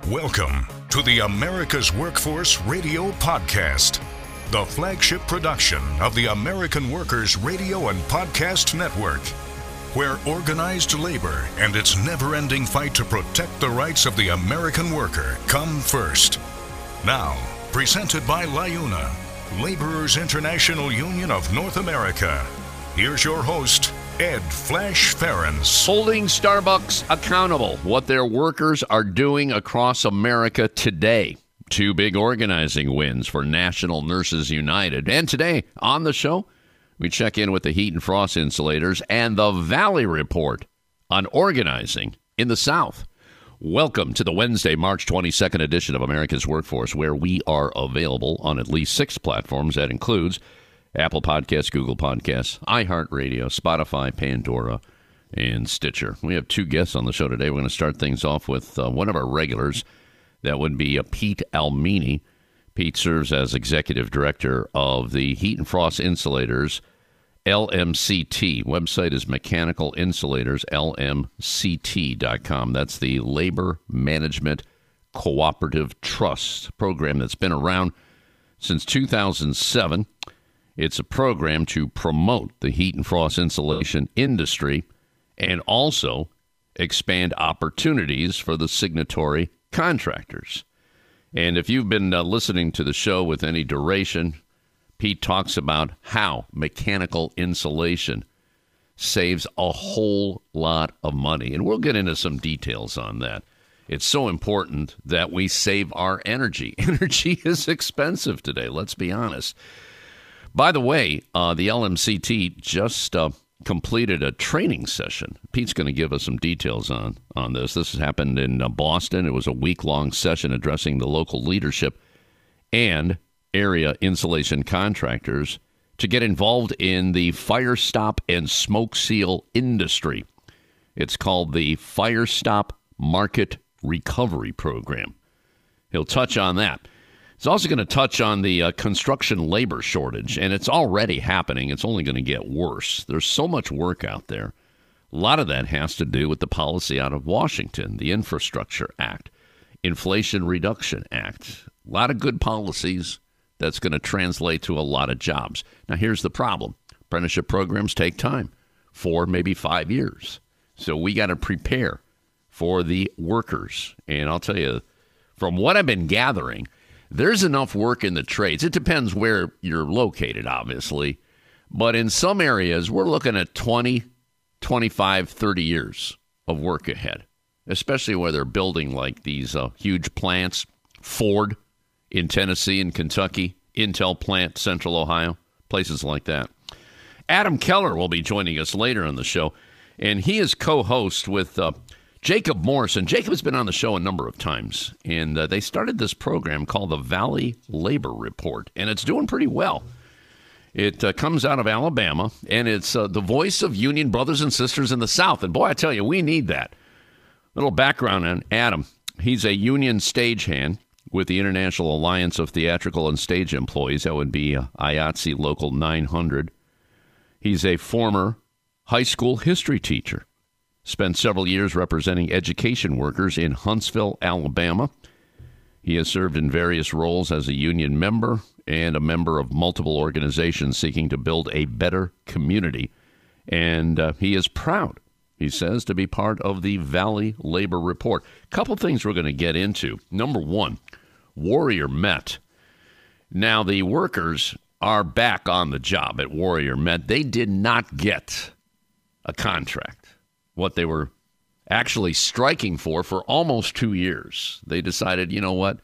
Welcome to the America's Workforce Radio Podcast, the flagship production of the American Workers Radio and Podcast Network, where organized labor and its never-ending fight to protect the rights of the American worker come first. Now, presented by LIUNA, Laborers International Union of North America. Here's your host, Ed Flash Ferens. Holding Starbucks accountable, what their workers are doing across America today. Two big organizing wins for National Nurses United. And today on the show, we check in with the Heat and Frost Insulators and the Valley Report on organizing in the South. Welcome to the Wednesday, March 22nd edition of America's Workforce, where we are available on at least 6 platforms. That includes Apple Podcasts, Google Podcasts, iHeartRadio, Spotify, Pandora, and Stitcher. We have 2 guests on the show today. We're going to start things off with one of our regulars. That would be Pete Almini. Pete serves as Executive Director of the Heat and Frost Insulators, LMCT. Website is Mechanical Insulators, LMCT.com. That's the Labor Management Cooperative Trust program that's been around since 2007. It's a program to promote the heat and frost insulation industry and also expand opportunities for the signatory contractors. And if you've been listening to the show with any duration, Pete talks about how mechanical insulation saves a whole lot of money. And we'll get into some details on that. It's so important that we save our energy. Energy is expensive today, let's be honest. By the way, the LMCT just completed a training session. Pete's going to give us some details on this. This has happened in Boston. It was a week-long session addressing the local leadership and area insulation contractors to get involved in the fire stop and smoke seal industry. It's called the Fire Stop Market Recovery Program. He'll touch on that. It's also going to touch on the construction labor shortage, and it's already happening. It's only going to get worse. There's so much work out there. A lot of that has to do with the policy out of Washington, the Infrastructure Act, Inflation Reduction Act. A lot of good policies that's going to translate to a lot of jobs. Now, here's the problem. Apprenticeship programs take time, 4, maybe 5 years. So we got to prepare for the workers. And I'll tell you, from what I've been gathering, there's enough work in the trades. It depends where you're located, obviously. But in some areas, we're looking at 20, 25, 30 years of work ahead, especially where they're building like these huge plants. Ford in Tennessee and Kentucky, Intel plant, Central Ohio, places like that. Adam Keller will be joining us later on the show, and he is co-host with Jacob Morrison. Jacob has been on the show a number of times, and they started this program called the Valley Labor Report, and it's doing pretty well. It comes out of Alabama, and it's the voice of union brothers and sisters in the South. And boy, I tell you, we need that. Little background on Adam. He's a union stagehand with the International Alliance of Theatrical and Stage Employees. That would be IATSE Local 900. He's a former high school history teacher. Spent several years representing education workers in Huntsville, Alabama. He has served in various roles as a union member and a member of multiple organizations seeking to build a better community. And he is proud, he says, to be part of the Valley Labor Report. A couple things we're going to get into. Number one, Warrior Met. Now, the workers are back on the job at Warrior Met. They did not get a contract. What they were actually striking for almost 2 years. They decided, you know what?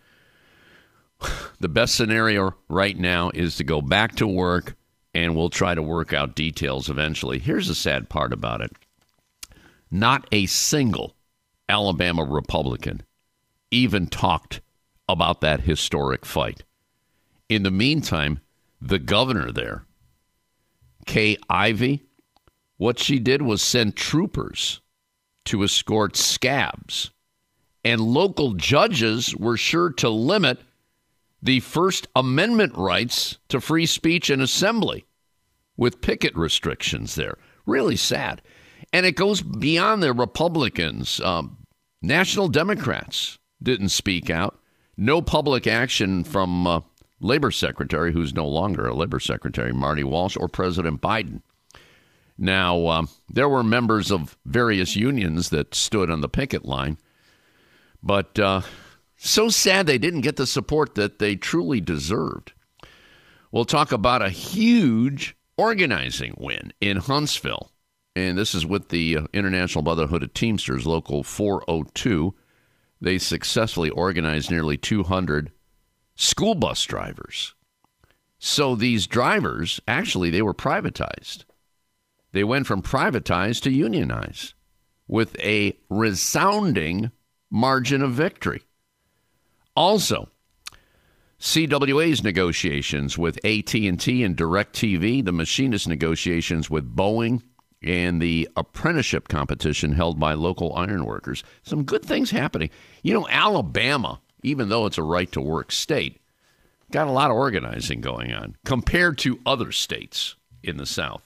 The best scenario right now is to go back to work, and we'll try to work out details eventually. Here's the sad part about it. Not a single Alabama Republican even talked about that historic fight. In the meantime, the governor there, Kay Ivey, what she did was send troopers to escort scabs, and local judges were sure to limit the First Amendment rights to free speech and assembly with picket restrictions there. Really sad. And it goes beyond the Republicans. National Democrats didn't speak out. No public action from Labor Secretary, who's no longer a Labor Secretary, Marty Walsh, or President Biden. Now, there were members of various unions that stood on the picket line, but so sad they didn't get the support that they truly deserved. We'll talk about a huge organizing win in Huntsville, and this is with the International Brotherhood of Teamsters, Local 402. They successfully organized nearly 200 school bus drivers. So these drivers, actually, they were privatized. They went from privatized to unionized with a resounding margin of victory. Also, CWA's negotiations with AT&T and DirecTV, the machinist negotiations with Boeing, and the apprenticeship competition held by local ironworkers. Some good things happening. You know, Alabama, even though it's a right-to-work state, got a lot of organizing going on compared to other states in the South.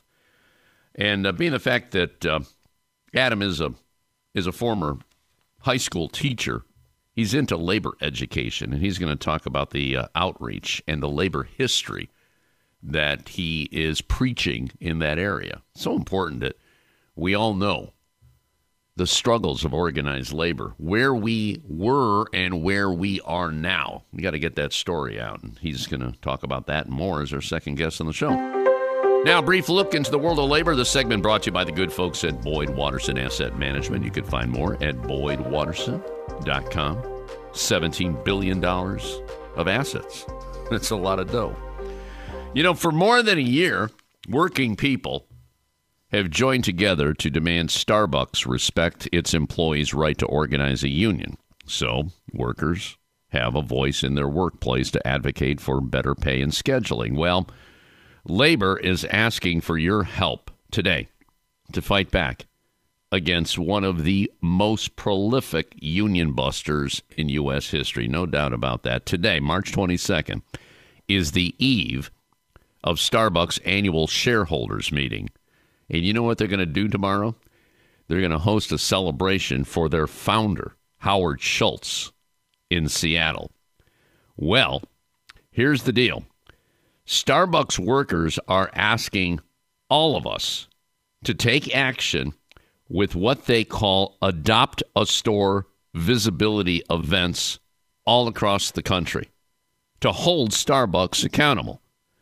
And being the fact that Adam is a former high school teacher, he's into labor education, and he's going to talk about the outreach and the labor history that he is preaching in that area. So important that we all know the struggles of organized labor, where we were and where we are now. We got to get that story out, and he's going to talk about that and more as our second guest on the show. Now, a brief look into the world of labor. The segment brought to you by the good folks at Boyd Watterson Asset Management. You can find more at BoydWatterson.com. $17 billion of assets. That's a lot of dough. You know, for more than a year, working people have joined together to demand Starbucks respect its employees' right to organize a union. So workers have a voice in their workplace to advocate for better pay and scheduling. Well, labor is asking for your help today to fight back against one of the most prolific union busters in U.S. history. No doubt about that. Today, March 22nd, is the eve of Starbucks' annual shareholders meeting. And you know what they're going to do tomorrow? They're going to host a celebration for their founder, Howard Schultz, in Seattle. Well, here's the deal. Starbucks workers are asking all of us to take action with what they call Adopt a Store visibility events all across the country to hold Starbucks accountable.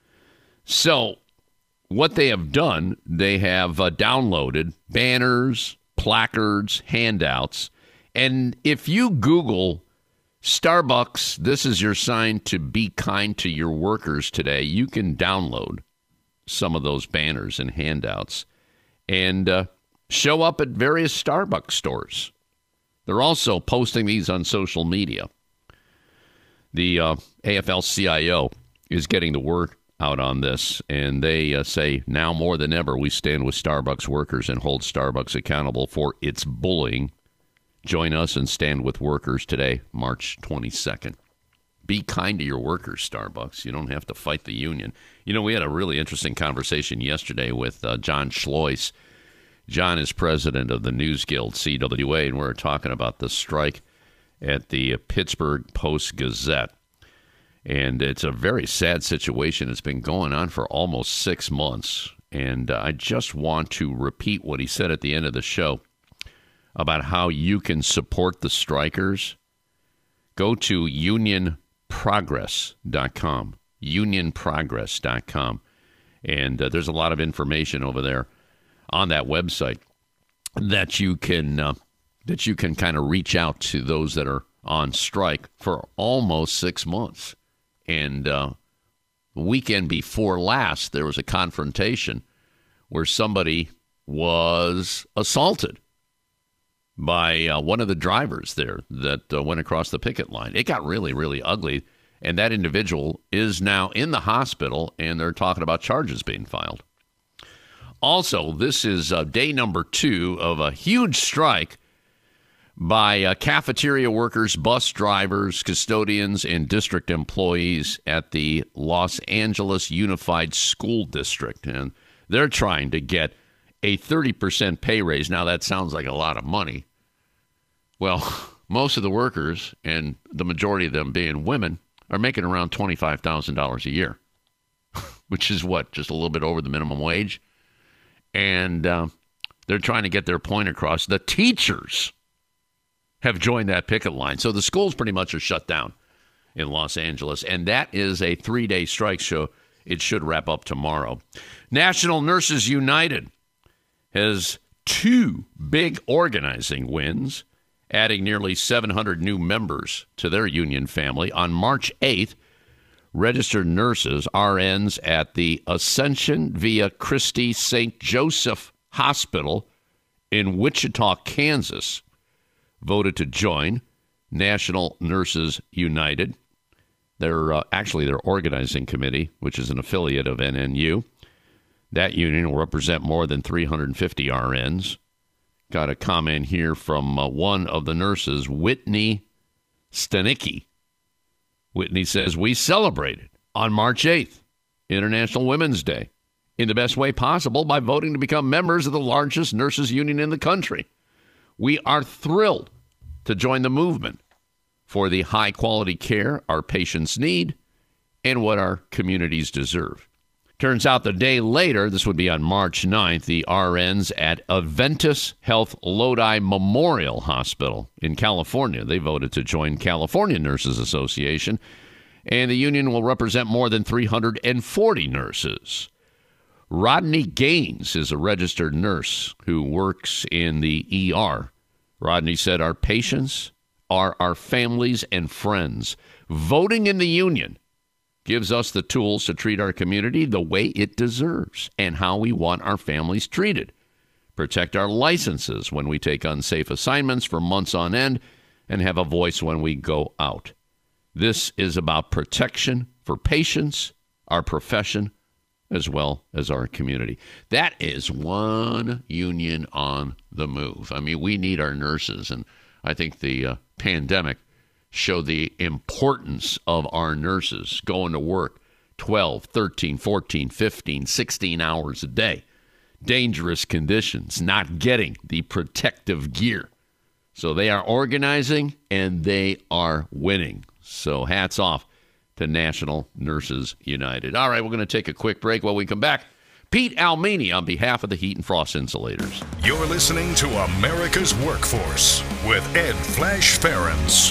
So what they have done, they have downloaded banners, placards, handouts, and if you Google Starbucks, this is your sign to be kind to your workers today, you can download some of those banners and handouts and show up at various Starbucks stores. They're also posting these on social media. The AFL-CIO is getting the word out on this, and they say now more than ever we stand with Starbucks workers and hold Starbucks accountable for its bullying. Join us and stand with workers today, March 22nd. Be kind to your workers, Starbucks. You don't have to fight the union. You know, we had a really interesting conversation yesterday with John Schlois. John is president of the News Guild, CWA, and we were talking about the strike at the Pittsburgh Post-Gazette. And it's a very sad situation. It's been going on for almost 6 months. And I just want to repeat what he said at the end of the show about how you can support the strikers. Go to unionprogress.com, unionprogress.com. And there's a lot of information over there on that website that you can kind of reach out to those that are on strike for almost 6 months. And the weekend before last, there was a confrontation where somebody was assaulted by one of the drivers there that went across the picket line. It got really, really ugly, and that individual is now in the hospital, and they're talking about charges being filed. Also, this is day number 2 of a huge strike by cafeteria workers, bus drivers, custodians, and district employees at the Los Angeles Unified School District. And they're trying to get a 30% pay raise. Now, that sounds like a lot of money. Well, most of the workers, and the majority of them being women, are making around $25,000 a year, which is what, just a little bit over the minimum wage. And they're trying to get their point across. The teachers have joined that picket line. So the schools pretty much are shut down in Los Angeles. And that is a 3-day strike show. It should wrap up tomorrow. National Nurses United has 2 big organizing wins, adding nearly 700 new members to their union family. On March 8th, registered nurses, RNs, at the Ascension Via Christi St. Joseph Hospital in Wichita, Kansas, voted to join National Nurses United. They're actually their organizing committee, which is an affiliate of NNU. That union will represent more than 350 RNs. Got a comment here from one of the nurses, Whitney Stanicki. Whitney says, we celebrated on March 8th, International Women's Day, in the best way possible by voting to become members of the largest nurses union in the country. We are thrilled to join the movement for the high-quality care our patients need and what our communities deserve. Turns out the day later, this would be on March 9th, the RNs at Adventist Health Lodi Memorial Hospital in California, they voted to join California Nurses Association, and the union will represent more than 340 nurses. Rodney Gaines is a registered nurse who works in the ER. Rodney said, our patients are our families and friends. Voting in the union gives us the tools to treat our community the way it deserves and how we want our families treated. Protect our licenses when we take unsafe assignments for months on end and have a voice when we go out. This is about protection for patients, our profession, as well as our community. That is one union on the move. I mean, we need our nurses, and I think the pandemic showed the importance of our nurses going to work 12, 13, 14, 15, 16 hours a day. Dangerous conditions, not getting the protective gear. So they are organizing, and they are winning. So hats off to National Nurses United. All right, we're going to take a quick break. When we come back, Pete Almini on behalf of the Heat and Frost Insulators. You're listening to America's Workforce with Ed Flash Ferens.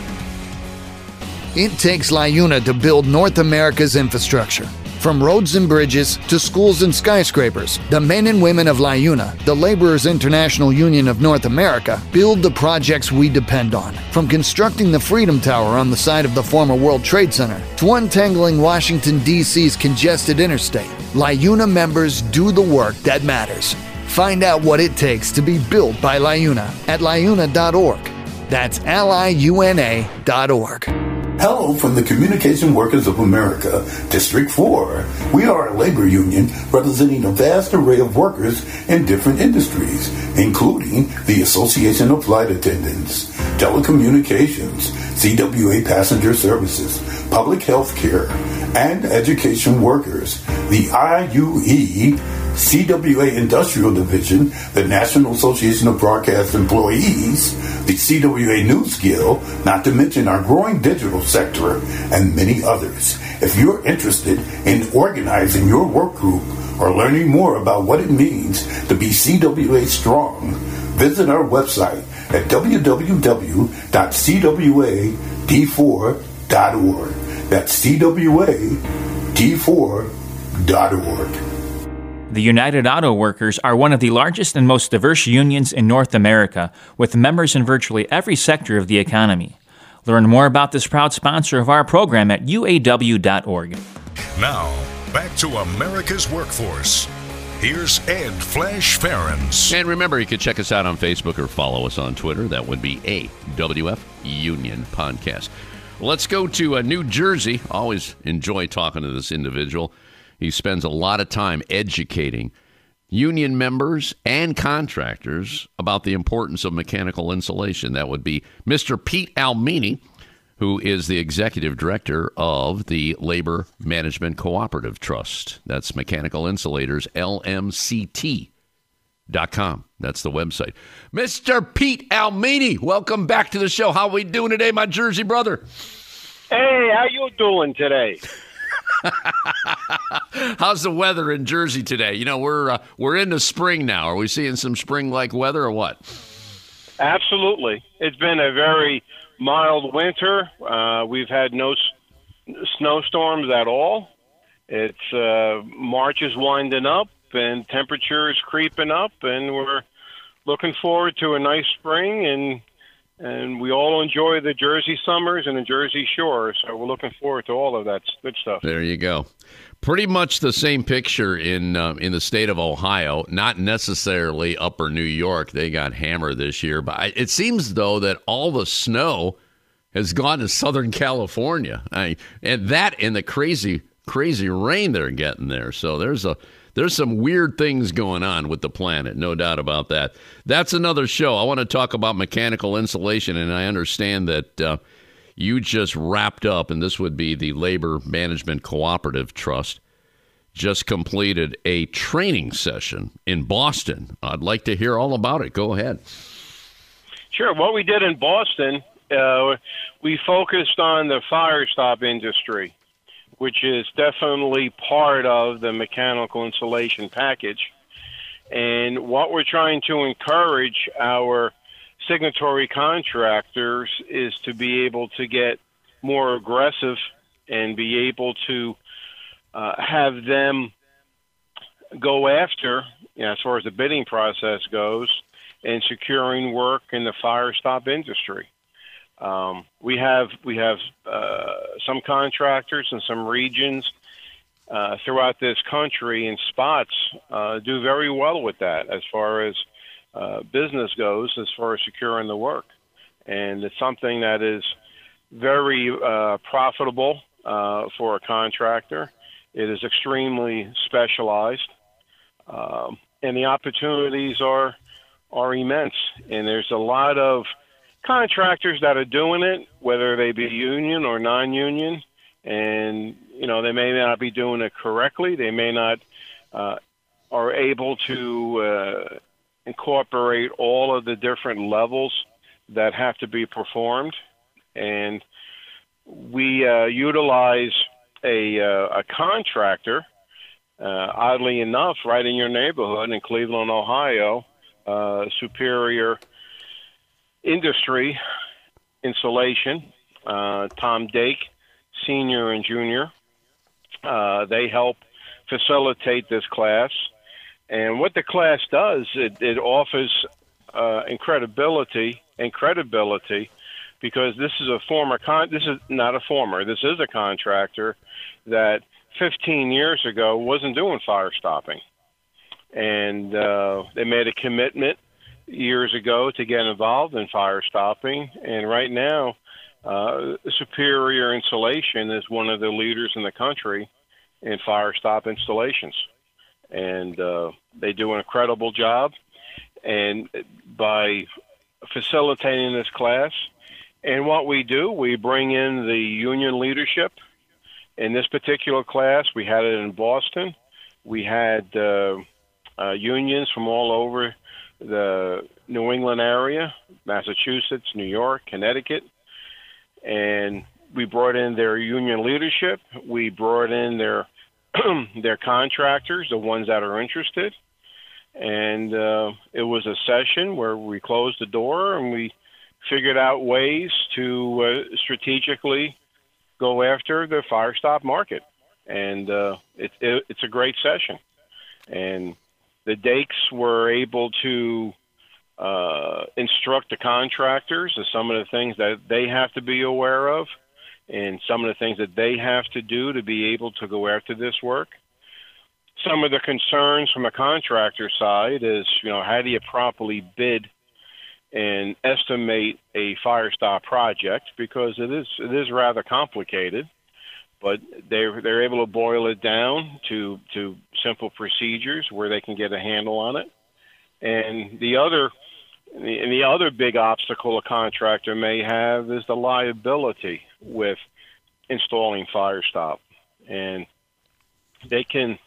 It takes LiUNA to build North America's infrastructure. From roads and bridges to schools and skyscrapers, the men and women of LiUNA, the Laborers International Union of North America, build the projects we depend on. From constructing the Freedom Tower on the site of the former World Trade Center to untangling Washington, D.C.'s congested interstate, LiUNA members do the work that matters. Find out what it takes to be built by LiUNA at liuna.org. That's liuna.org. Hello from the Communication Workers of America, District 4. We are a labor union representing a vast array of workers in different industries, including the Association of Flight Attendants, Telecommunications, CWA Passenger Services, Public Health Care, and Education Workers, the IUE, CWA Industrial Division, the National Association of Broadcast Employees, the CWA News Guild, not to mention our growing digital sector, and many others. If you're interested in organizing your work group or learning more about what it means to be CWA strong, visit our website at www.cwad4.org. That's cwad4.org. The United Auto Workers are one of the largest and most diverse unions in North America, with members in virtually every sector of the economy. Learn more about this proud sponsor of our program at uaw.org. Now, back to America's Workforce. Here's Ed Flash Ferens. And remember, you can check us out on Facebook or follow us on Twitter. That would be AWF Union Podcast. Let's go to New Jersey. Always enjoy talking to this individual. He spends a lot of time educating union members and contractors about the importance of mechanical insulation. That would be Mr. Pete Almini, who is the executive director of the Labor Management Cooperative Trust. That's Mechanical Insulators, LMCT. That's the website. Mr. Pete Almini, welcome back to the show. How are we doing today, my Jersey brother? Hey, how you doing today? How's the weather in Jersey today? You know, we're into spring now. Are we seeing some spring-like weather or what? Absolutely. It's been a very mild winter. We've had no snowstorms at all. It's March is winding up and temperature is creeping up, and we're looking forward to a nice spring, and we all enjoy the Jersey summers and the Jersey Shore, so we're looking forward to all of that good stuff. There you go. Pretty much the same picture in the state of Ohio, not necessarily Upper New York. They got hammered this year, but it seems, though, that all the snow has gone to Southern California, and the crazy rain they're getting there. So there's some weird things going on with the planet, no doubt about that. That's another show. I want to talk about mechanical insulation, and I understand that you just wrapped up, and this would be the Labor Management Cooperative Trust, just completed a training session in Boston. I'd like to hear all about it. Go ahead. Sure. What we did in Boston, we focused on the fire stop industry, which is definitely part of the mechanical insulation package. And what we're trying to encourage our signatory contractors is to be able to get more aggressive and be able to have them go after, as far as the bidding process goes, and securing work in the fire stop industry. We have some contractors in some regions throughout this country and spots do very well with that as far as business goes, as far as securing the work. And it's something that is very profitable for a contractor. It is extremely specialized, and the opportunities are immense. And there's a lot of contractors that are doing it, whether they be union or non-union, and they may not be doing it correctly. They may not are able to incorporate all of the different levels that have to be performed. And we utilize a contractor, oddly enough, right in your neighborhood in Cleveland, Ohio, Superior Industry Insulation, Tom Dake, Senior and Junior. They help facilitate this class. And what the class does, it offers credibility, because this is a contractor that 15 years ago wasn't doing fire stopping. And they made a commitment years ago to get involved in fire stopping. And right now, Superior Insulation is one of the leaders in the country in fire stop installations. And they do an incredible job. And by facilitating this class, and what we do, we bring in the union leadership. In this particular class, we had it in Boston. We had unions from all over the New England area, Massachusetts, New York, Connecticut. And we brought in their union leadership. We brought in their contractors, the ones that are interested. And it was a session where we closed the door and we figured out ways to strategically go after the fire stop market. And it's a great session. And the Dakes were able to instruct the contractors of some of the things that they have to be aware of and some of the things that they have to do to be able to go after this work. Some of the concerns from a contractor side is, how do you properly bid and estimate a fire stop project, because it is rather complicated, but they're able to boil it down to simple procedures where they can get a handle on it. And the other big obstacle a contractor may have is the liability with installing fire stop. And they can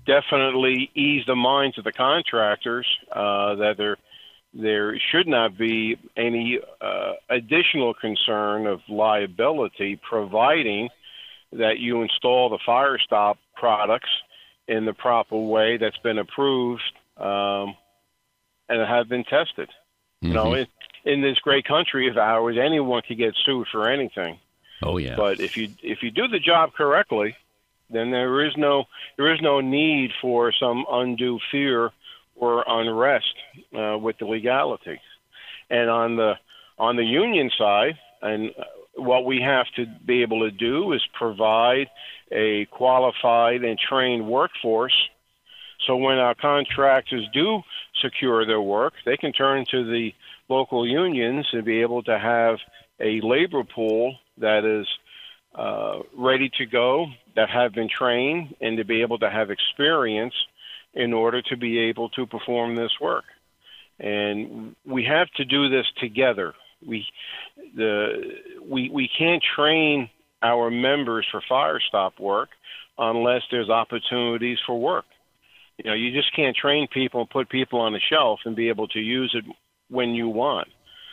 definitely ease the minds of the contractors that there should not be any additional concern of liability, providing that you install the fire stop products in the proper way that's been approved and have been tested. Mm-hmm. You know, in this great country of ours, anyone can get sued for anything. Oh yeah. But if you do the job correctly, then there is no need for some undue fear or unrest with the legalities. And on the union side, and what we have to be able to do is provide a qualified and trained workforce. So when our contractors do secure their work, they can turn to the local unions and be able to have a labor pool that is ready to go, that have been trained, and to be able to have experience in order to be able to perform this work. And we have to do this together. We can't train our members for fire stop work unless there's opportunities for work. You know, you just can't train people and put people on a shelf and be able to use it when you want.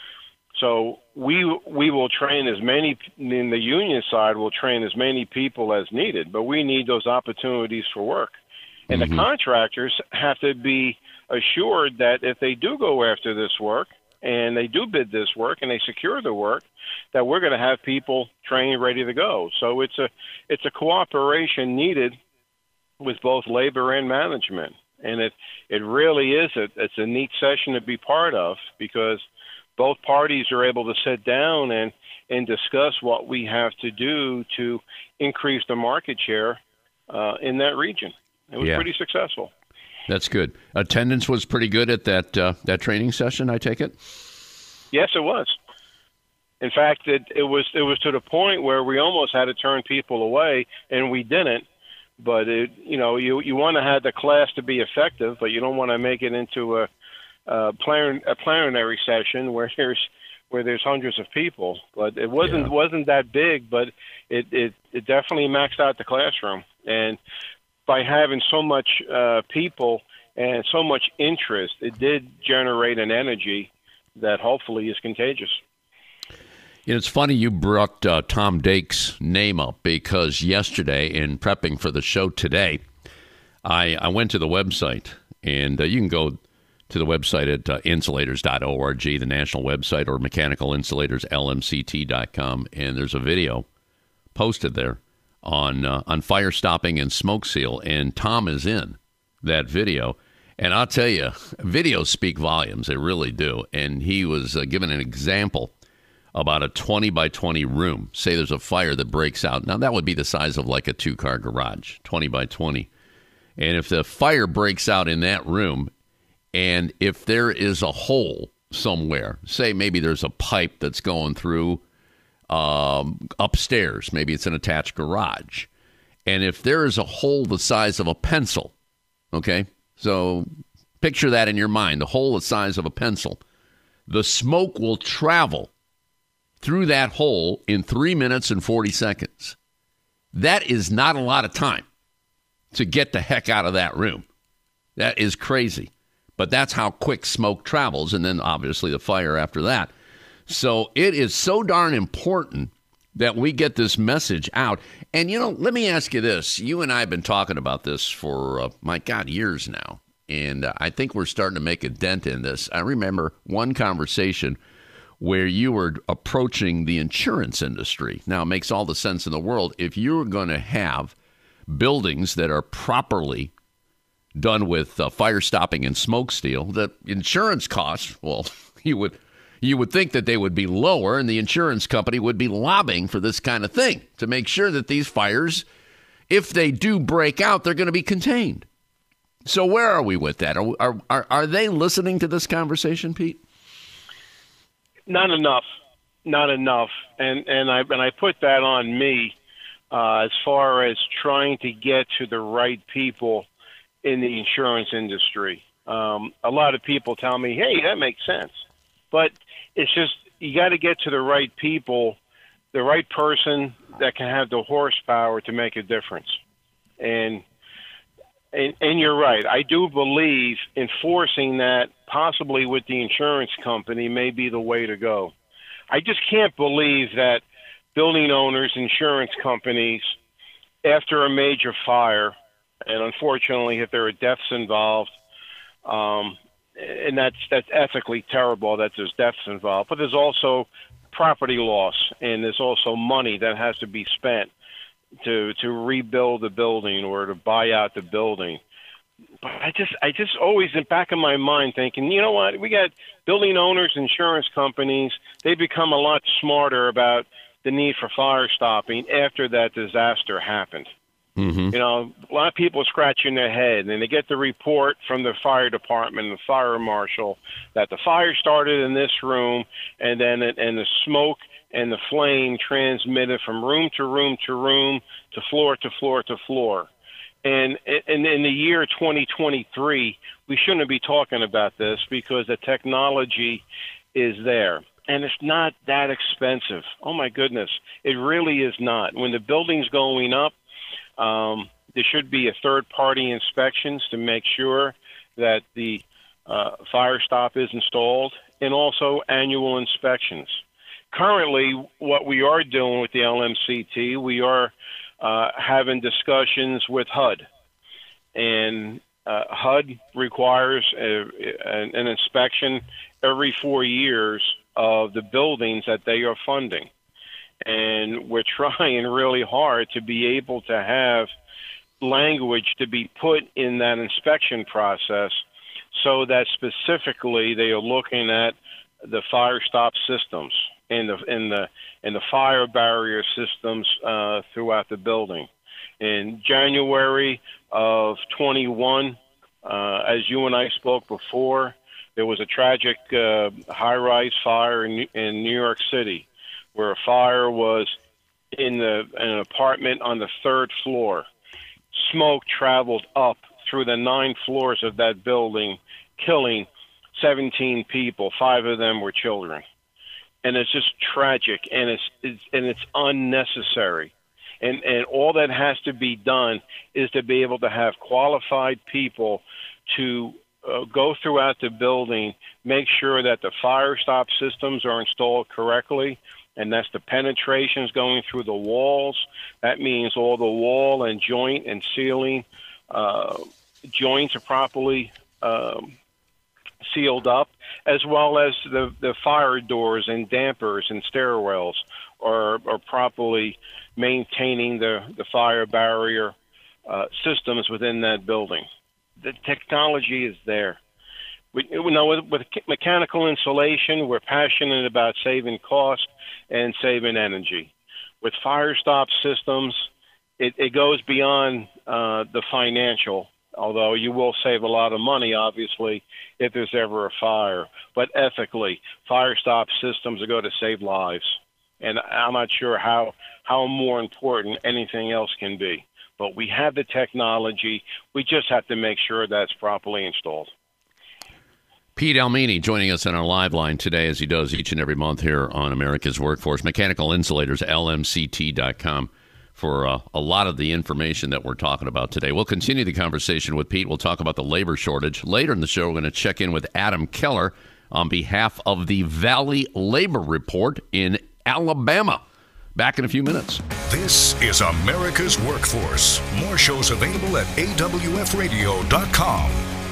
So we will train as many, in the union side, we'll train as many people as needed, but we need those opportunities for work. And the contractors have to be assured that if they do go after this work and they do bid this work and they secure the work, that we're going to have people trained, ready to go. So it's a cooperation needed with both labor and management. And it really is it's a neat session to be part of, because both parties are able to sit down and discuss what we have to do to increase the market share in that region. It was pretty successful. That's good. Attendance was pretty good at that training session, I take it? Yes, it was. In fact, it was to the point where we almost had to turn people away, and we didn't. But you want to have the class to be effective, but you don't want to make it into a plenary session where there's hundreds of people. But it wasn't that big, but it definitely maxed out the classroom. And by having so much people and so much interest, it did generate an energy that hopefully is contagious. It's funny you brought Tom Dake's name up, because yesterday, in prepping for the show today, I went to the website, and you can go to the website at insulators.org, the national website, or mechanicalInsulatorsLMCT.com, and there's a video posted there on fire stopping and smoke seal, and Tom is in that video. And I'll tell you, videos speak volumes. They really do. And he was given an example about a 20 by 20 room. Say there's a fire that breaks out. Now, that would be the size of like a two-car garage, 20 by 20. And if the fire breaks out in that room, and if there is a hole somewhere, say maybe there's a pipe that's going through upstairs, maybe it's an attached garage, and if there is a hole the size of a pencil, okay, so picture that in your mind, the hole the size of a pencil, the smoke will travel through that hole in 3 minutes and 40 seconds. That is not a lot of time to get the heck out of that room. That is crazy. But that's how quick smoke travels, and then obviously the fire after that. So it is so darn important that we get this message out. And, let me ask you this. You and I have been talking about this for, years now. And I think we're starting to make a dent in this. I remember one conversation where you were approaching the insurance industry. Now, it makes all the sense in the world. If you're going to have buildings that are properly done with fire stopping and smoke seal, the insurance costs, well, you would think that they would be lower, and the insurance company would be lobbying for this kind of thing to make sure that these fires, if they do break out, they're going to be contained. So where are we with that? Are they listening to this conversation, Pete? Not enough, and I put that on me as far as trying to get to the right people in the insurance industry. A lot of people tell me, "Hey, that makes sense," but it's just you got to get to the right people, the right person that can have the horsepower to make a difference. And And you're right. I do believe enforcing that possibly with the insurance company may be the way to go. I just can't believe that building owners, insurance companies, after a major fire, and unfortunately if there are deaths involved, and that's ethically terrible that there's deaths involved, but there's also property loss, and there's also money that has to be spent to rebuild the building or to buy out the building. But I just always in the back of my mind thinking, you know what, we got building owners, insurance companies, they become a lot smarter about the need for fire stopping after that disaster happened. Mm-hmm. You know, a lot of people scratching their head, and they get the report from the fire department, the fire marshal, that the fire started in this room, and then the smoke and the flame transmitted from room to room to room to floor to floor to floor. And in the year 2023, we shouldn't be talking about this because the technology is there. And it's not that expensive. Oh, my goodness. It really is not. When the building's going up, there should be a third-party inspections to make sure that the fire stop is installed, and also annual inspections. Currently, what we are doing with the LMCT, we are having discussions with HUD. And HUD requires an inspection every 4 years of the buildings that they are funding. And we're trying really hard to be able to have language to be put in that inspection process so that specifically they are looking at the fire stop systems and the fire barrier systems throughout the building. In January of 21, as you and I spoke before, there was a tragic high-rise fire in New York City, where a fire was in an apartment on the 3rd floor. Smoke traveled up through the 9 floors of that building, killing 17 people. 5 of them were children. And it's just tragic, and it's unnecessary. And all that has to be done is to be able to have qualified people to go throughout the building, make sure that the fire stop systems are installed correctly, and that's the penetrations going through the walls. That means all the wall and joint and ceiling joints are properly sealed up, as well as the fire doors and dampers and stairwells are properly maintaining the fire barrier systems within that building. The technology is there. With mechanical insulation, we're passionate about saving cost and saving energy. With fire stop systems, it goes beyond the financial, although you will save a lot of money, obviously, if there's ever a fire. But ethically, fire stop systems are going to save lives. And I'm not sure how more important anything else can be. But we have the technology. We just have to make sure that's properly installed. Pete Almini joining us on our live line today, as he does each and every month here on America's Workforce. Mechanical Insulators, lmct.com, for a lot of the information that we're talking about today. We'll continue the conversation with Pete. We'll talk about the labor shortage. Later in the show, we're going to check in with Adam Keller on behalf of the Valley Labor Report in Alabama. Back in a few minutes. This is America's Workforce. More shows available at awfradio.com.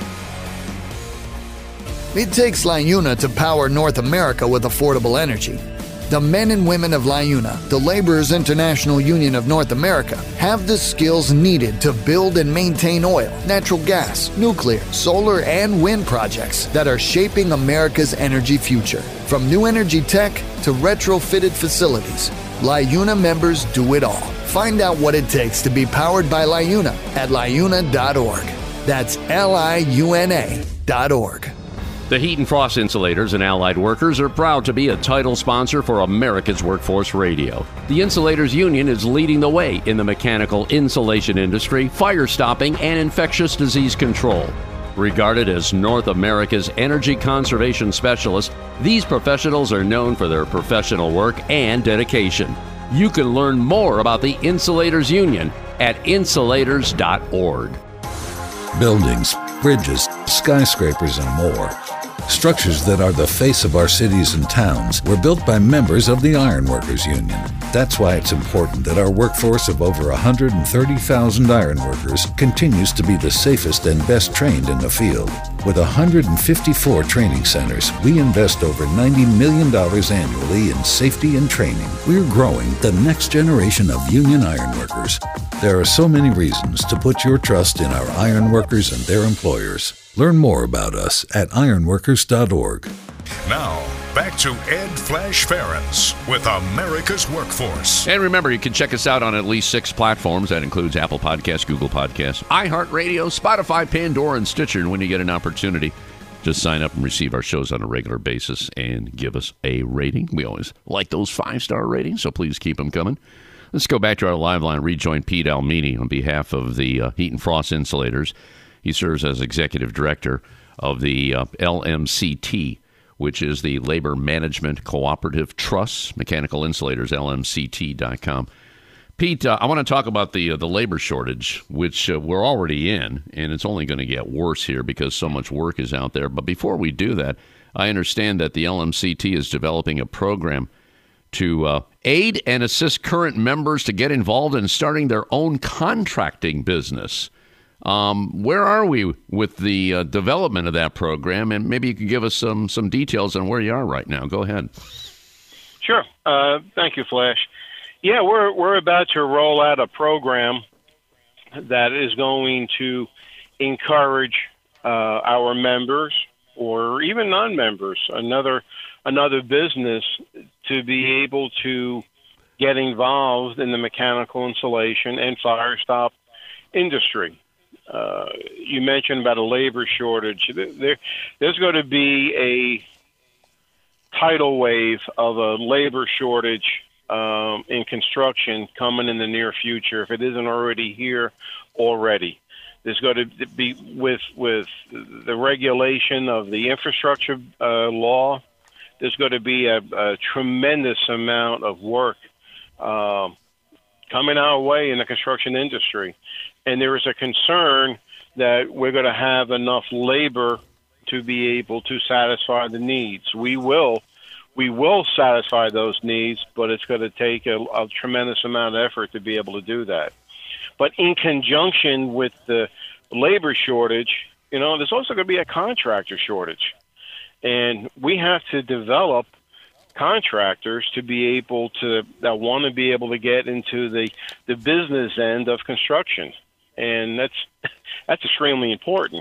It takes LiUNA to power North America with affordable energy. The men and women of LiUNA, the Laborers International Union of North America, have the skills needed to build and maintain oil, natural gas, nuclear, solar, and wind projects that are shaping America's energy future. From new energy tech to retrofitted facilities, LiUNA members do it all. Find out what it takes to be powered by LiUNA at liuna.org. That's liuna.org. The Heat and Frost Insulators and Allied Workers are proud to be a title sponsor for America's Workforce Radio. The Insulators Union is leading the way in the mechanical insulation industry, fire stopping, and infectious disease control. Regarded as North America's energy conservation specialists, these professionals are known for their professional work and dedication. You can learn more about the Insulators Union at insulators.org. buildings, bridges, skyscrapers, and more. Structures that are the face of our cities and towns were built by members of the Ironworkers Union. That's why it's important that our workforce of over 130,000 ironworkers continues to be the safest and best trained in the field. With 154 training centers, we invest over $90 million annually in safety and training. We're growing the next generation of union ironworkers. There are so many reasons to put your trust in our ironworkers and their employers. Learn more about us at ironworkers.org. Now, back to Ed Flash Ferens with America's Workforce. And remember, you can check us out on at least 6 platforms. That includes Apple Podcasts, Google Podcasts, iHeartRadio, Spotify, Pandora, and Stitcher. And when you get an opportunity, just sign up and receive our shows on a regular basis and give us a rating. We always like those 5-star ratings, so please keep them coming. Let's go back to our live line. Rejoin Pete Almini on behalf of the Heat and Frost Insulators. He serves as executive director of the LMCT, which is the Labor Management Cooperative Trust, Mechanical Insulators, LMCT.com. Pete, I want to talk about the labor shortage, which we're already in, and it's only going to get worse here because so much work is out there. But before we do that, I understand that the LMCT is developing a program to aid and assist current members to get involved in starting their own contracting business. Where are we with the development of that program? And maybe you can give us some details on where you are right now. Go ahead. Sure. Thank you, Flash. Yeah, we're about to roll out a program that is going to encourage our members or even non-members, another business, to be able to get involved in the mechanical insulation and fire stop industry. You mentioned about a labor shortage. There's going to be a tidal wave of a labor shortage in construction coming in the near future, if it isn't already here already. There's going to be, with the regulation of the infrastructure law, there's going to be a tremendous amount of work coming our way in the construction industry. And there is a concern that we're going to have enough labor to be able to satisfy the needs. We will satisfy those needs, but it's going to take a tremendous amount of effort to be able to do that. But in conjunction with the labor shortage, there's also going to be a contractor shortage. And we have to develop contractors to be able to, that want to be able to get into the business end of construction. And that's extremely important.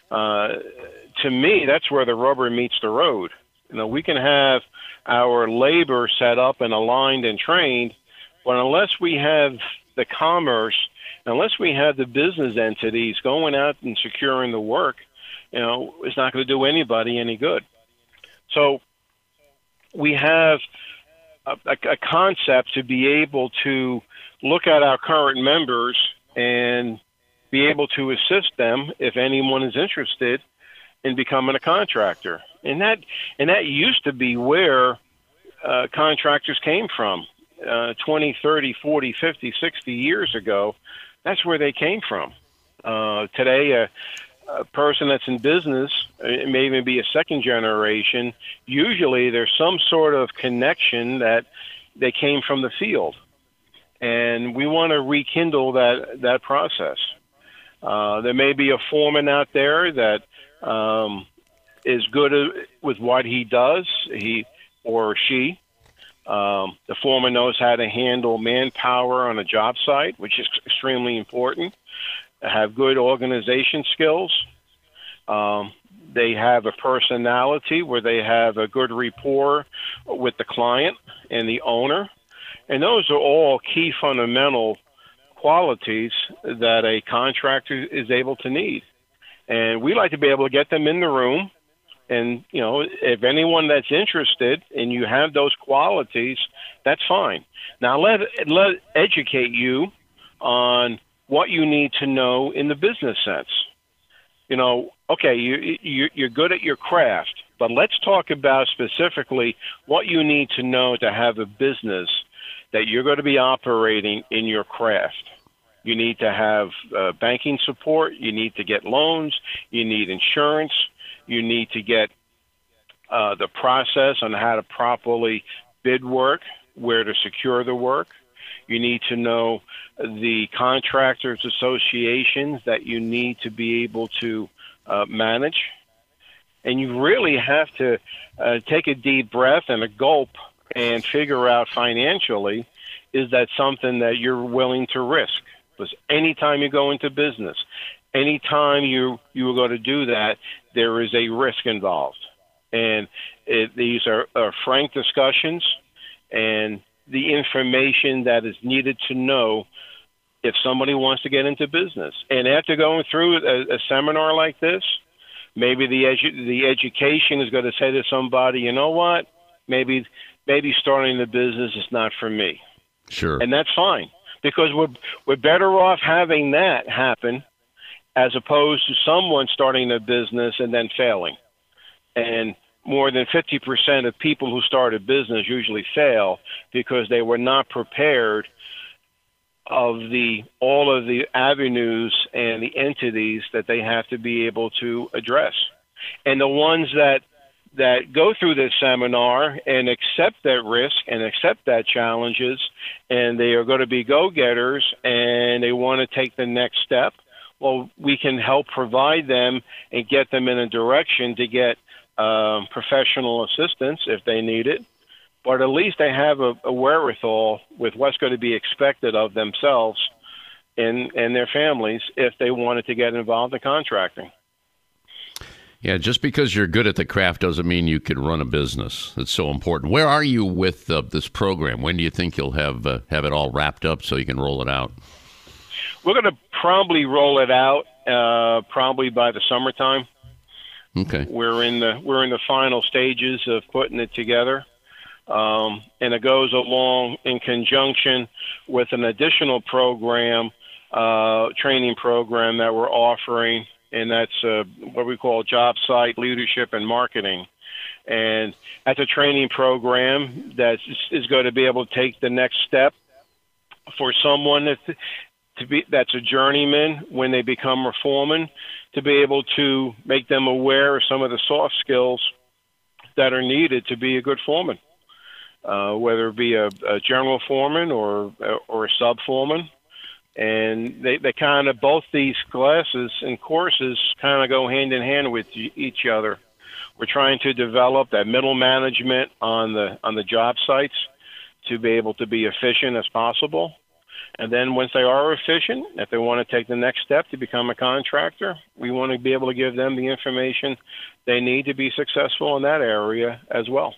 To me, that's where the rubber meets the road. We can have our labor set up and aligned and trained, but unless we have the commerce, unless we have the business entities going out and securing the work, it's not going to do anybody any good. So we have a concept to be able to look at our current members and be able to assist them if anyone is interested in becoming a contractor. And that used to be where contractors came from 20, 30, 40, 50, 60 years ago. That's where they came from. Today, a person that's in business, it may even be a second generation, usually there's some sort of connection that they came from the field. And we want to rekindle that process. There may be a foreman out there that is good with what he does, he or she. The foreman knows how to handle manpower on a job site, which is extremely important. Have good organization skills. They have a personality where they have a good rapport with the client and the owner. And those are all key fundamental qualities that a contractor is able to need. And we like to be able to get them in the room. And, if anyone that's interested and you have those qualities, that's fine. Now let educate you on what you need to know in the business sense. Okay, you're good at your craft, but let's talk about specifically what you need to know to have a business that you're going to be operating in your craft. You need to have banking support. You need to get loans. You need insurance. You need to get the process on how to properly bid work, where to secure the work. You need to know the contractors associations that you need to be able to manage. And you really have to take a deep breath and a gulp and figure out financially, is that something that you're willing to risk? Because anytime you go into business, anytime you are going to do that, there is a risk involved. And these are frank discussions, and the information that is needed to know if somebody wants to get into business. And after going through a seminar like this, maybe the education is going to say to somebody, you know what, maybe starting the business is not for me. Sure. And that's fine, because we're better off having that happen as opposed to someone starting a business and then failing. And more than 50% of people who start a business usually fail because they were not prepared of all of the avenues and the entities that they have to be able to address. And the ones that go through this seminar and accept that risk and accept that challenges, and they are going to be go-getters and they want to take the next step, well, we can help provide them and get them in a direction to get professional assistance if they need it. But at least they have a wherewithal with what's going to be expected of themselves and their families if they wanted to get involved in contracting. Yeah, just because you're good at the craft doesn't mean you can run a business. It's so important. Where are you with this program? When do you think you'll have it all wrapped up so you can roll it out? We're going to probably roll it out probably by the summertime. Okay. We're in the final stages of putting it together. And it goes along in conjunction with an additional program, training program that we're offering, and that's what we call Job Site Leadership and Marketing. And that's a training program that is going to be able to take the next step for someone that's a journeyman when they become a foreman, to be able to make them aware of some of the soft skills that are needed to be a good foreman. Whether it be a general foreman or a sub-foreman. And they kind of, both these classes and courses kind of go hand in hand with each other. We're trying to develop that middle management on the job sites to be able to be efficient as possible. And then once they are efficient, if they want to take the next step to become a contractor, we want to be able to give them the information they need to be successful in that area as well.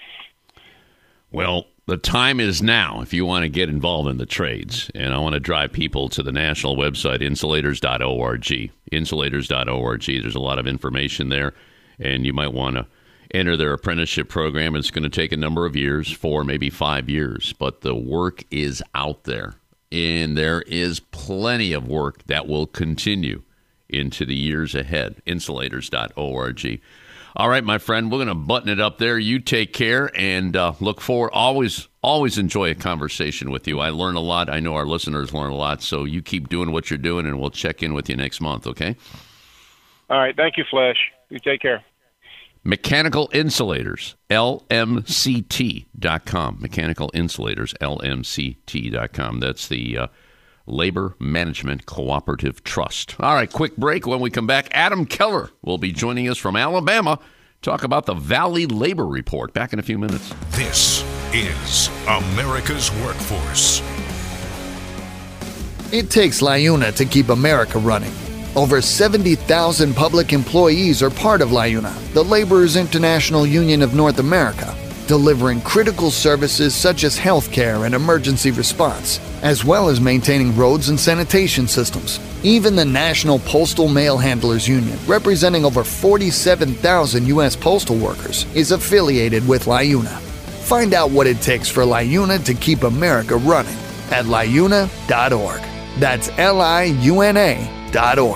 Well, the time is now if you want to get involved in the trades. And I want to drive people to the national website, insulators.org. Insulators.org. There's a lot of information there, and you might want to enter their apprenticeship program. It's going to take a number of years, 4, maybe 5 years, but the work is out there. And there is plenty of work that will continue into the years ahead. Insulators.org. All right, my friend, we're going to button it up there. You take care and look forward. Always enjoy a conversation with you. I learn a lot. I know our listeners learn a lot. So you keep doing what you're doing, and we'll check in with you next month, okay? All right. Thank you, Flash. You take care. Mechanical Insulators, LMCT.com. Mechanical Insulators, LMCT.com. That's the Labor Management Cooperative Trust. All right, quick break. When we come back, Adam Keller will be joining us from Alabama. Talk about the Valley Labor Report. Back in a few minutes. This is America's Workforce. It takes LIUNA to keep America running. Over 70,000 public employees are part of LIUNA, the Laborers International Union of North America, delivering critical services such as healthcare and emergency response, as well as maintaining roads and sanitation systems. Even the National Postal Mail Handlers Union, representing over 47,000 U.S. postal workers, is affiliated with LIUNA. Find out what it takes for LIUNA to keep America running at LIUNA.org. That's LIUNA.org.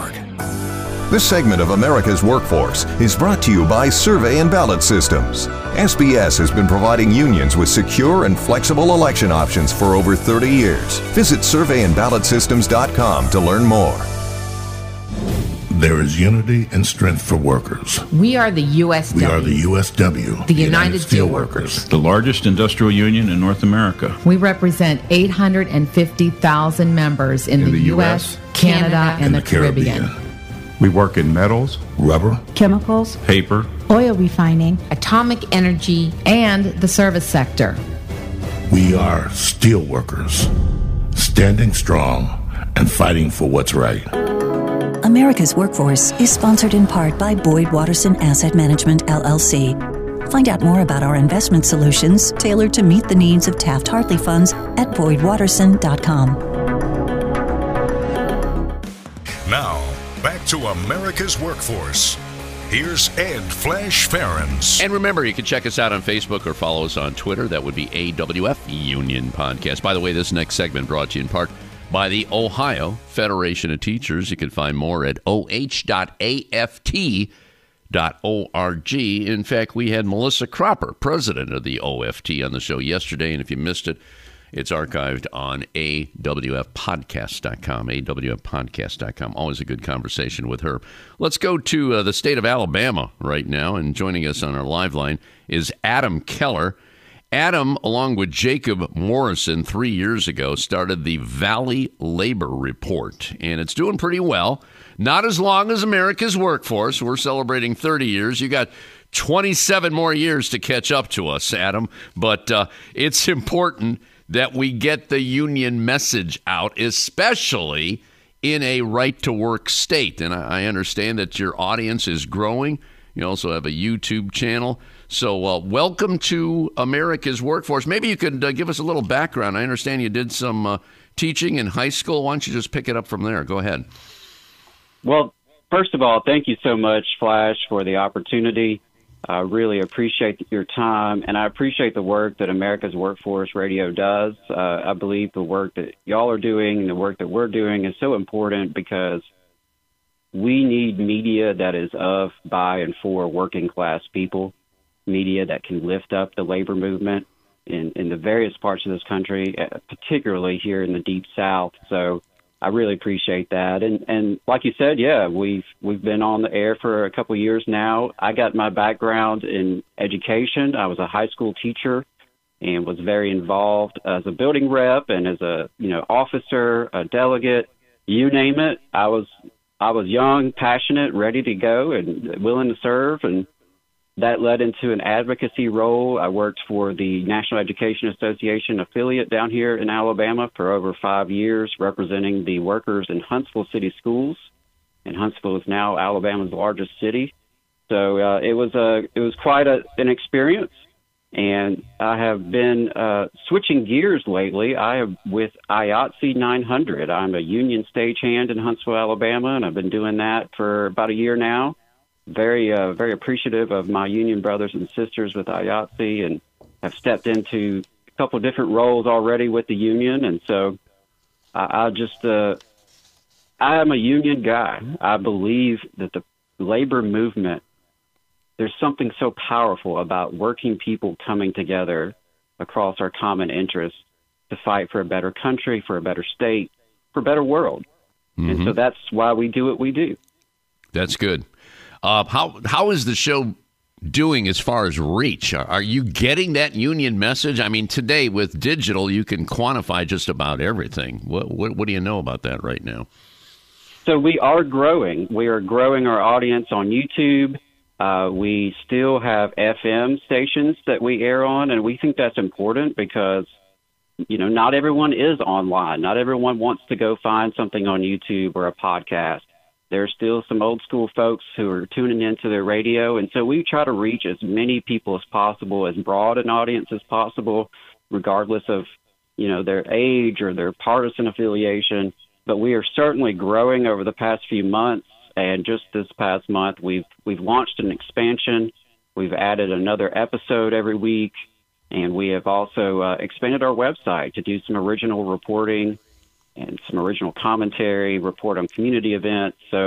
This segment of America's Workforce is brought to you by Survey and Ballot Systems. SBS has been providing unions with secure and flexible election options for over 30 years. Visit surveyandballotsystems.com to learn more. There is unity and strength for workers. We are the USW. We are the USW. The United Steelworkers. The largest industrial union in North America. We represent 850,000 members in the U.S., Canada, and the Caribbean. We work in metals, rubber, chemicals, paper, oil refining, atomic energy, and the service sector. We are steelworkers, standing strong and fighting for what's right. America's Workforce is sponsored in part by Boyd Watterson Asset Management, LLC. Find out more about our investment solutions tailored to meet the needs of Taft-Hartley funds at boydwatterson.com. Now, back to America's Workforce. Here's Ed Flash Ferens. And remember, you can check us out on Facebook or follow us on Twitter. That would be AWF Union Podcast. By the way, this next segment brought to you in part by the Ohio Federation of Teachers. You can find more at oh.aft.org. In fact, we had Melissa Cropper, president of the OFT, on the show yesterday, and if you missed it, it's archived on awfpodcast.com, awfpodcast.com. Always a good conversation with her. Let's go to the state of Alabama right now, and joining us on our live line is Adam Keller. Adam, along with Jacob Morrison, 3 years ago, started the Valley Labor Report, and it's doing pretty well. Not as long as America's Workforce. We're celebrating 30 years. You got 27 more years to catch up to us, Adam, but it's important that we get the union message out, especially in a right-to-work state. And I understand that your audience is growing. You also have a YouTube channel. So welcome to America's Workforce. Maybe you could give us a little background. I understand you did some teaching in high school. Why don't you just pick it up from there? Go ahead. Well, first of all, thank you so much, Flash, for the opportunity. I really appreciate your time, and I appreciate the work that America's Workforce Radio does. I believe the work that y'all are doing and the work that we're doing is so important because we need media that is of, by, and for working-class people. Media that can lift up the labor movement in the various parts of this country, particularly here in the Deep South. So I really appreciate that. And like you said, yeah, we've been on the air for a couple of years now. I got my background in education. I was a high school teacher and was very involved as a building rep and as a officer, a delegate, you name it. I was young, passionate, ready to go, and willing to serve, and that led into an advocacy role. I worked for the National Education Association affiliate down here in Alabama for over 5 years, representing the workers in Huntsville City Schools. And Huntsville is now Alabama's largest city. So it was quite an experience. And I have been switching gears lately. I am with IATSE 900. I'm a union stagehand in Huntsville, Alabama, and I've been doing that for about a year now. Very appreciative of my union brothers and sisters with IATSE, and have stepped into a couple of different roles already with the union. And so I am a union guy. I believe that the labor movement, there's something so powerful about working people coming together across our common interests to fight for a better country, for a better state, for a better world. Mm-hmm. And so that's why we do what we do. That's good. How is the show doing as far as reach? Are you getting that union message? I mean, today with digital, you can quantify just about everything. What do you know about that right now? So we are growing. We are growing our audience on YouTube. We still have FM stations that we air on, and we think that's important because, not everyone is online. Not everyone wants to go find something on YouTube or a podcast. There's still some old school folks who are tuning into their radio. And so we try to reach as many people as possible, as broad an audience as possible, regardless of, their age or their partisan affiliation. But we are certainly growing over the past few months. And just this past month, we've launched an expansion. We've added another episode every week. And we have also expanded our website to do some original reporting and some original commentary, report on community events. So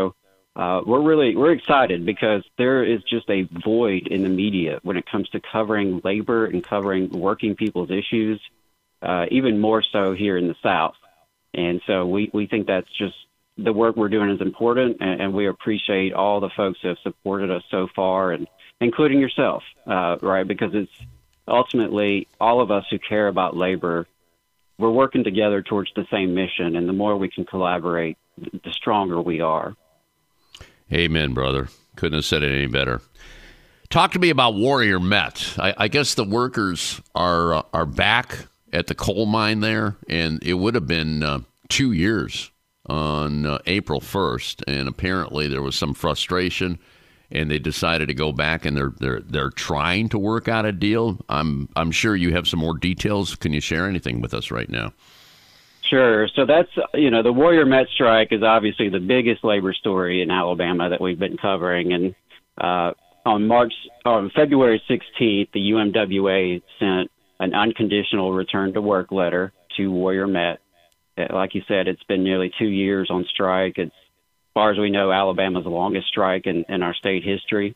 we're excited because there is just a void in the media when it comes to covering labor and covering working people's issues, even more so here in the South. And so we think that's just the work we're doing is important, and we appreciate all the folks who have supported us so far, and including yourself, right? Because it's ultimately all of us who care about labor, we're working together towards the same mission, and the more we can collaborate, the stronger we are. Amen, brother. Couldn't have said it any better. Talk to me about Warrior Met. I guess the workers are back at the coal mine there, and it would have been 2 years on April 1st, and apparently there was some frustration, and they decided to go back, and they're trying to work out a deal. I'm sure you have some more details. Can you share anything with us right now? Sure. So that's, the Warrior Met strike is obviously the biggest labor story in Alabama that we've been covering. And on February 16th, the UMWA sent an unconditional return to work letter to Warrior Met. Like you said, it's been nearly 2 years on strike. It's, as far as we know, Alabama's longest strike in our state history.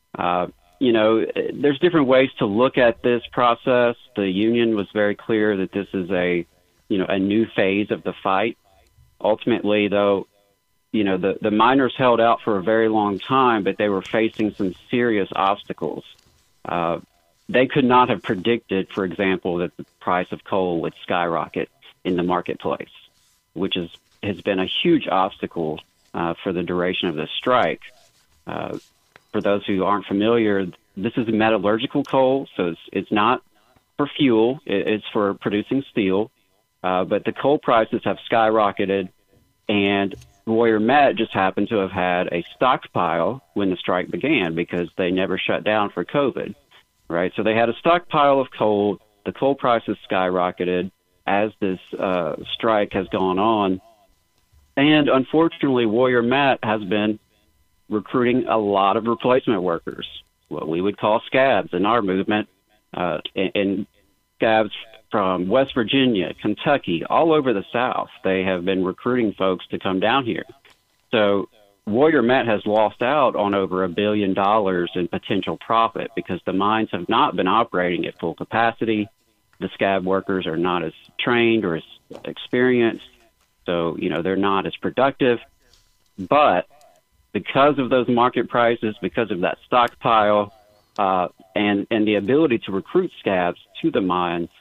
There's different ways to look at this process. The union was very clear that this is a new phase of the fight. Ultimately, though, the miners held out for a very long time, but they were facing some serious obstacles. They could not have predicted, for example, that the price of coal would skyrocket in the marketplace, which has been a huge obstacle for the duration of this strike. For those who aren't familiar, this is a metallurgical coal, so it's not for fuel. It's for producing steel. But the coal prices have skyrocketed, and Warrior Met just happened to have had a stockpile when the strike began because they never shut down for COVID, right? So they had a stockpile of coal. The coal prices skyrocketed as this strike has gone on. And unfortunately, Warrior Met has been recruiting a lot of replacement workers, what we would call scabs in our movement, and scabs from West Virginia, Kentucky, all over the South. They have been recruiting folks to come down here. So Warrior Met has lost out on over $1 billion in potential profit because the mines have not been operating at full capacity. The scab workers are not as trained or as experienced, so they're not as productive. But because of those market prices, because of that stockpile, and the ability to recruit scabs to the mines,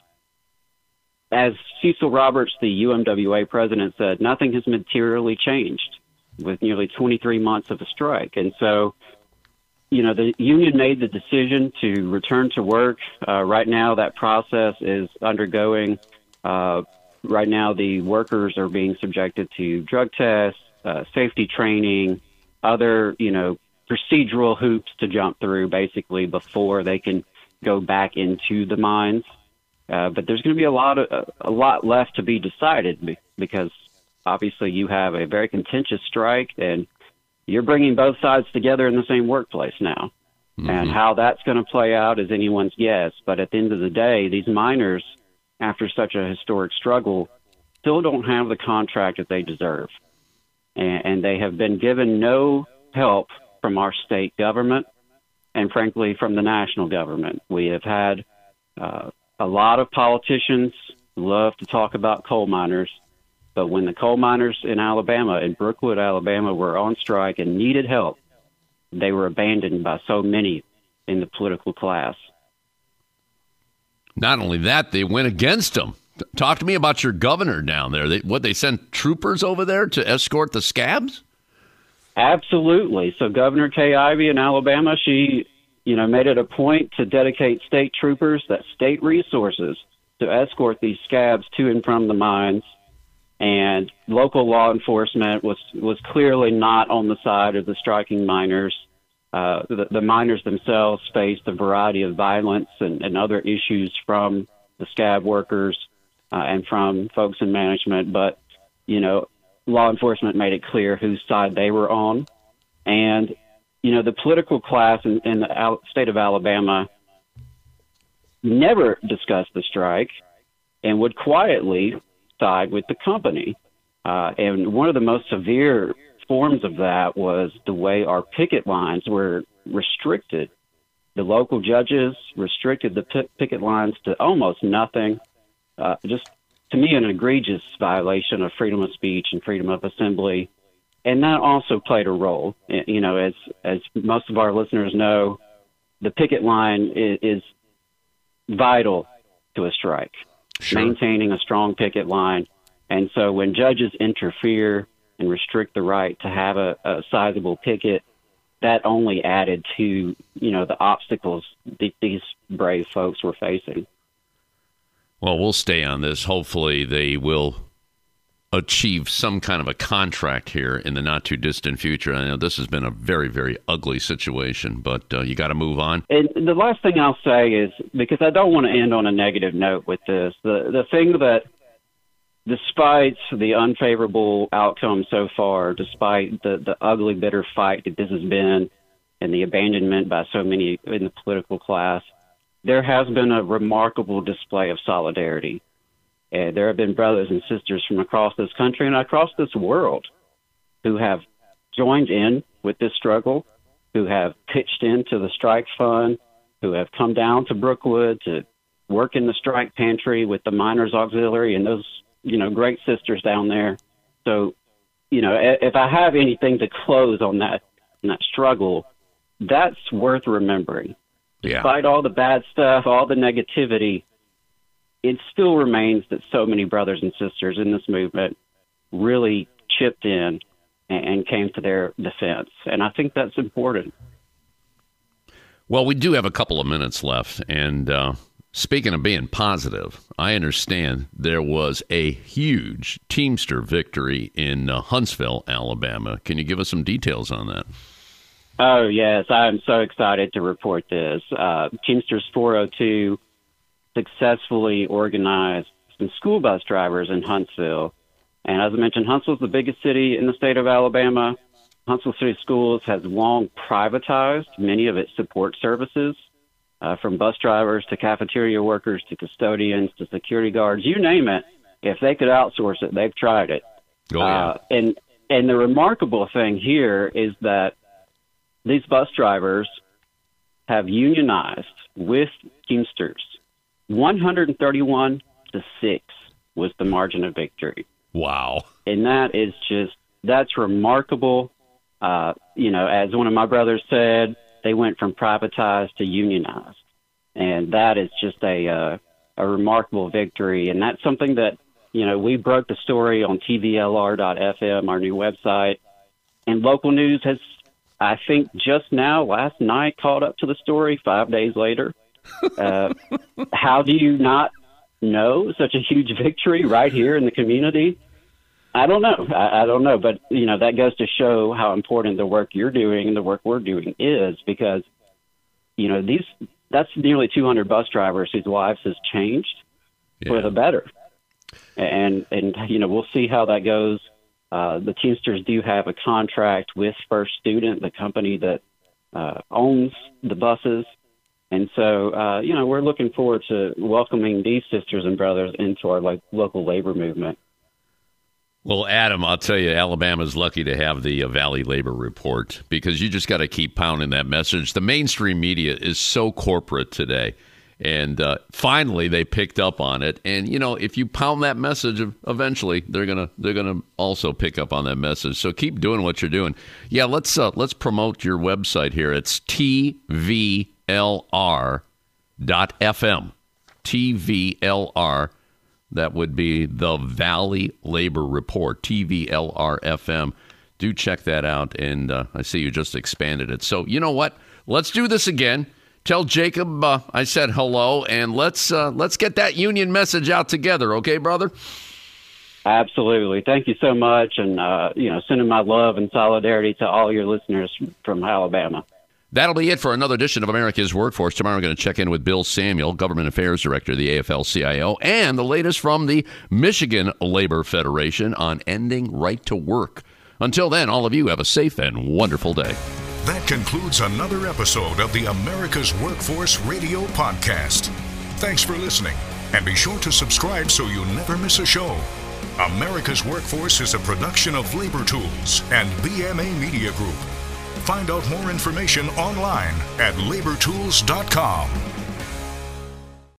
as Cecil Roberts, the UMWA president, said, nothing has materially changed with nearly 23 months of a strike. And so, the union made the decision to return to work. Right now, that process is undergoing. Right now, the workers are being subjected to drug tests, safety training, other, procedural hoops to jump through, basically, before they can go back into the mines. But there's going to be a lot left to be decided because obviously you have a very contentious strike and you're bringing both sides together in the same workplace now. Mm-hmm. And how that's going to play out is anyone's guess. But at the end of the day, these miners, after such a historic struggle, still don't have the contract that they deserve. And they have been given no help from our state government and, frankly, from the national government. We have had a lot of politicians love to talk about coal miners, but when the coal miners in Alabama, in Brookwood, Alabama, were on strike and needed help, they were abandoned by so many in the political class. Not only that, they went against them. Talk to me about your governor down there. They sent troopers over there to escort the scabs? Absolutely. So Governor Kay Ivey in Alabama, she made it a point to dedicate state troopers, that state resources, to escort these scabs to and from the mines. And local law enforcement was clearly not on the side of the striking miners. The miners themselves faced a variety of violence and other issues from the scab workers and from folks in management. But, law enforcement made it clear whose side they were on. And the political class in the state of Alabama never discussed the strike and would quietly side with the company. And one of the most severe forms of that was the way our picket lines were restricted. The local judges restricted the picket lines to almost nothing. Just, to me, an egregious violation of freedom of speech and freedom of assembly. And that also played a role. You know, as most of our listeners know, the picket line is vital to a strike, maintaining a strong picket line. And so when judges interfere and restrict the right to have a sizable picket, that only added to, you know, the obstacles these brave folks were facing. Well, we'll stay on this. Hopefully they will achieve some kind of a contract here in the not too distant future. I know this has been a very, very ugly situation, but you got to move on. And the last thing I'll say is, because I don't want to end on a negative note with this, the thing that, despite the unfavorable outcome so far, despite the ugly, bitter fight that this has been and the abandonment by so many in the political class, there has been a remarkable display of solidarity. There have been brothers and sisters from across this country and across this world who have joined in with this struggle, who have pitched into the strike fund, who have come down to Brookwood to work in the strike pantry with the Miners Auxiliary and those, you know, great sisters down there. So, you know, if I have anything to close on that struggle, that's worth remembering. Yeah. Despite all the bad stuff, all the negativity, it still remains that so many brothers and sisters in this movement really chipped in and came to their defense. And I think that's important. Well, we do have a couple of minutes left. And speaking of being positive, I understand there was a huge Teamster victory in Huntsville, Alabama. Can you give us some details on that? Oh, yes. I'm so excited to report this. Teamsters 402 successfully organized some school bus drivers in Huntsville. And as I mentioned, Huntsville is the biggest city in the state of Alabama. Huntsville City Schools has long privatized many of its support services, from bus drivers to cafeteria workers to custodians to security guards, you name it. If they could outsource it, they've tried it. Oh, yeah. And the remarkable thing here is that these bus drivers have unionized with Teamsters. 131-6 was the margin of victory. Wow. And that's remarkable. You know, as one of my brothers said, they went from privatized to unionized. And that is just a remarkable victory. And that's something that, you know, we broke the story on tvlr.fm, our new website. And local news has, I think, just now, last night, caught up to the story 5 days later. How do you not know such a huge victory right here in the community? I don't know. I don't know. But, you know, that goes to show how important the work you're doing and the work we're doing is, because, you know, that's nearly 200 bus drivers whose lives has changed for the better. And, you know, we'll see how that goes. The Teamsters do have a contract with First Student, the company that owns the buses. And so, you know, we're looking forward to welcoming these sisters and brothers into our local labor movement. Well, Adam, I'll tell you, Alabama's lucky to have the Valley Labor Report, because you just got to keep pounding that message. The mainstream media is so corporate today, and finally they picked up on it. And you know, if you pound that message, eventually they're gonna also pick up on that message. So keep doing what you're doing. Yeah, let's promote your website here. It's tvlr.fm. TVLR. That would be the Valley Labor Report, TVLR-FM. Do check that out, and I see you just expanded it. So you know what? Let's do this again. Tell Jacob I said hello, and let's get that union message out together, okay, brother? Absolutely. Thank you so much, and you know, sending my love and solidarity to all your listeners from Alabama. That'll be it for another edition of America's Workforce. Tomorrow we're going to check in with Bill Samuel, Government Affairs Director of the AFL-CIO, and the latest from the Michigan Labor Federation on ending right to work. Until then, all of you have a safe and wonderful day. That concludes another episode of the America's Workforce Radio Podcast. Thanks for listening, and be sure to subscribe so you never miss a show. America's Workforce is a production of Labor Tools and BMA Media Group. Find out more information online at labortools.com.